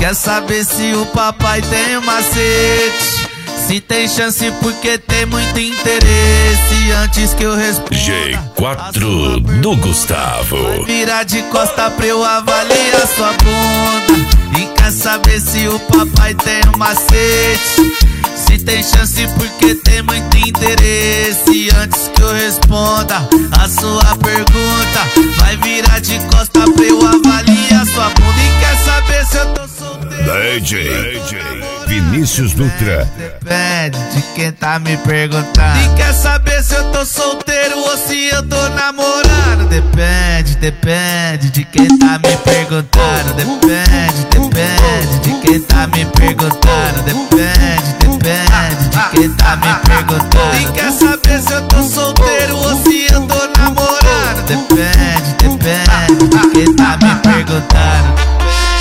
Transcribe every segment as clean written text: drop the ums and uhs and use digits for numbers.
Quer saber se o papai tem um macete? Se tem chance porque tem muito interesse. Antes que eu responda, G4 do Gustavo. vai virar de costa pra eu avaliar sua bunda. E quer saber se o papai tem um macete? Se tem chance porque tem muito interesse. Antes que eu responda a sua pergunta, vai virar de costa pra eu avaliar sua bunda. E quer saber se eu tô solteiro? DJ Vinícius Dutra. Depende de quem tá me perguntando. E quer saber se eu tô solteiro ou se eu tô namorando? Depende de quem tá me perguntando. Depende de quem tá me perguntando. Depende de quem tá me perguntando. E quer saber se eu tô solteiro ou se eu tô namorando? Depende de quem tá me perguntando.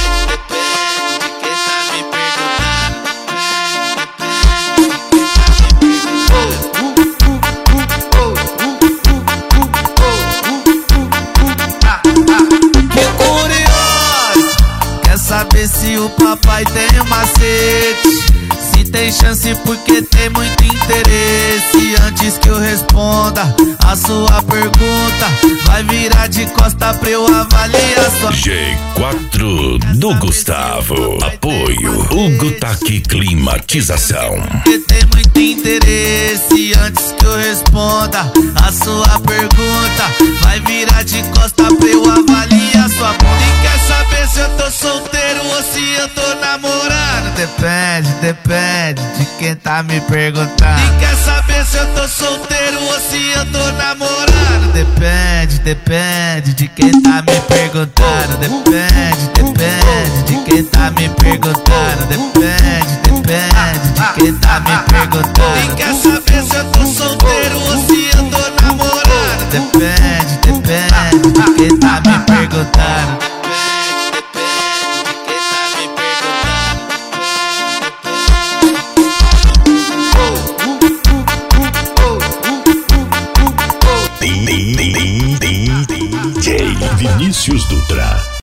Saber se o papai tem um macete? Se tem chance porque tem muito interesse. Antes que eu responda a sua pergunta, vai virar de costa pra eu avaliar sua G4 do Gustavo. Apoio Hugo Taqui Climatização. porque tem muito interesse. Antes que eu responda a sua pergunta, vai virar de costa pra eu avaliar sua bunda. E quer saber se eu tô solteiro ou se eu tô namorando? Depende de quem tá me perguntando. E quer saber se eu tô solteiro ou se eu tô namorando? Depende de quem tá me perguntando. Depende de quem tá me perguntando. Depende de quem tá me perguntando. E quer saber se eu tô solteiro ou se eu tô namorando? Depende de quem tá me perguntando. DJ Vinícius Dutra.